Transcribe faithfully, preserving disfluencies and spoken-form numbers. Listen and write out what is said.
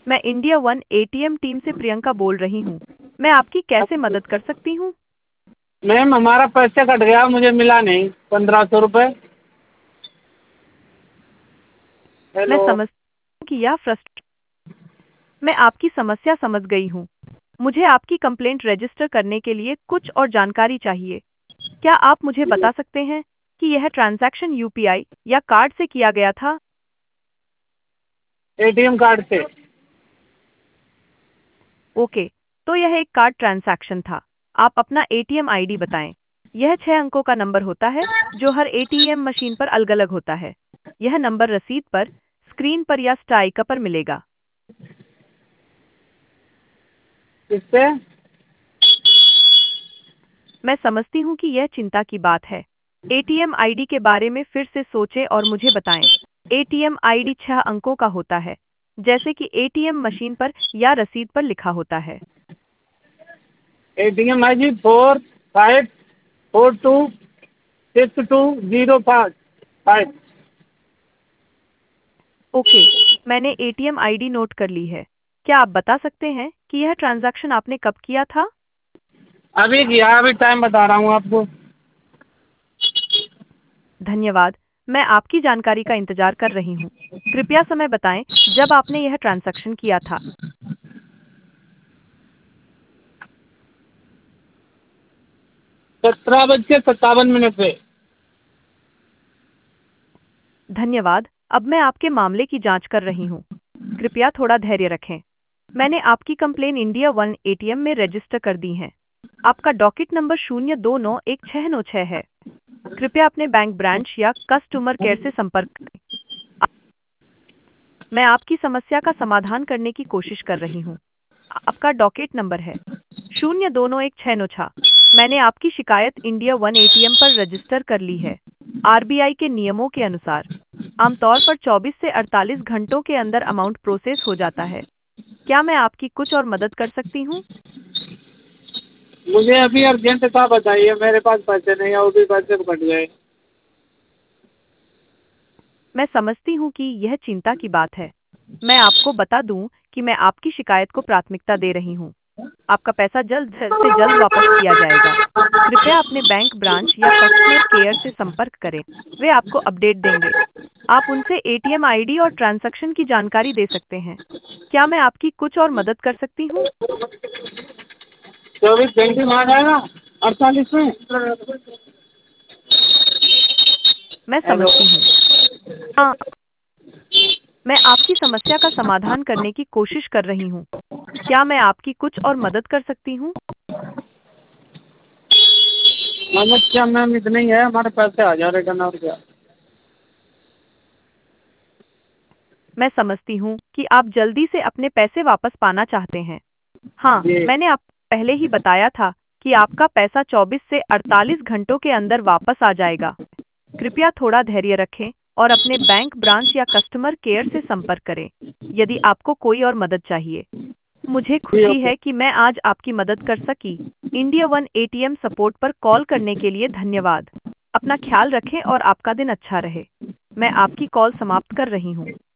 मैं India one ATM team से प्रियंका बोल रही हूँ। मैं आपकी कैसे मदद कर सकती हूँ? मैम हमारा पैसा कट गया, मुझे मिला नहीं पंद्रह सौ रुपये। मैं हेलो। समझती हूँ कि यह फ्रस्ट्र मैं आपकी समस्या समझ गई हूँ। मुझे आपकी कंप्लेंट रजिस्टर करने के लिए कुछ और जानकारी चाहिए। क्या आप मुझे बता सकते हैं कि यह ट्रांजैक्शन यूपीआई या कार्ड से किया गया था? एटीएम कार्ड से। ओके, तो यह एक कार्ड ट्रांजैक्शन था। आप अपना एटीएम आईडी बताएं। यह छह अंकों का नंबर होता है जो हर एटीएम मशीन पर अलग-अलग होता है। यह नंबर रसीद पर, स्क्रीन पर या स्टाइकर पर मिलेगा। किससे? मैं समझती हूँ कि यह चिंता की बात है। एटीएम आईडी के बारे में फिर से सोचें और मुझे बताएं। एटीएम आईडी छह अंकों का होता है, जैसे कि एटीएम मशीन पर या रसीद पर लिखा होता है। ATM I G four five four two six two zero five five. Okay, मैंने एटीएम आईडी नोट कर ली है। क्या आप बता सकते हैं कि यह ट्रांजैक्शन आपने कब किया था? अभी किया, अभी टाइम बता रहा हूँ आपको। धन्यवाद। मैं आपकी जानकारी का इंतजार कर रही हूँ। कृपया समय बताएं जब आपने यह ट्रांजैक्शन किया था। सत्रह बज के सत्तावन मिनट पे। धन्यवाद। अब मैं आपके मामले की जांच कर रही हूँ। कृपया थोड़ा धैर्य रखें। मैंने आपकी कंप्लेन इंडिया वन एटीएम में रजिस्टर कर दी है। आपका डॉकेट नंबर शून्य दो नौ एक छह नौ छह है। कृपया अपने बैंक ब्रांच या कस्टमर केयर से संपर्क करें। मैं आपकी समस्या का समाधान करने की कोशिश कर रही हूँ। आपका डॉकेट नंबर है शून्य दो नौ एक छह नौ छह। मैंने आपकी शिकायत इंडिया वन एटीएम पर रजिस्टर कर ली है। आरबीआई के नियमों के अनुसार आमतौर पर चौबीस से अड़तालीस घंटों के अंदर अमाउंट प्रोसेस हो जाता है। क्या मैं आपकी कुछ और मदद कर सकती हूँ? मुझे अभी अर्जेंट था, बताइए। मेरे पास पैसे नहीं है, वो भी पैसे कट गए। मैं समझती हूँ कि यह चिंता की बात है। मैं आपको बता दूं कि मैं आपकी शिकायत को प्राथमिकता दे रही हूँ। आपका पैसा जल्द से जल्द वापस किया जाएगा। कृपया अपने बैंक ब्रांच या कस्टमर केयर से संपर्क करें। वे आपको अपडेट देंगे। आप उनसे एटीएम आईडी और ट्रांजैक्शन की जानकारी दे सकते हैं। क्या मैं आपकी कुछ और मदद कर सकती हूँ? चौबीस घंटे में आ जाएगा, अड़तालीस में। मैं हेलो। समझती हूँ। हाँ, मैं आपकी समस्या का समाधान करने की कोशिश कर रही हूँ। क्या मैं आपकी कुछ और मदद कर सकती हूँ? मतलब क्या मैम, इतना ही है, हमारे पैसे आ जा रिटर्न, और क्या। मैं समझती हूँ कि आप जल्दी से अपने पैसे वापस पाना चाहते हैं। हाँ, जी। मैंने आपको पहले ही बताया था कि आपका पैसा चौबीस से अड़तालीस घंटों के अंदर वापस आ जाएगा। कृपया थोड़ा धैर्य रखें और अपने बैंक ब्रांच या कस्टमर केयर से संपर्क करें यदि आपको कोई और मदद चाहिए। मुझे जी खुशी ओके। है कि मैं आज आपकी मदद कर सकी। इंडिया वन एटीएम सपोर्ट पर कॉल करने के लिए धन्यवाद। अपना ख्याल रखें और आपका दिन अच्छा रहे। मैं आपकी कॉल समाप्त कर रही हूँ।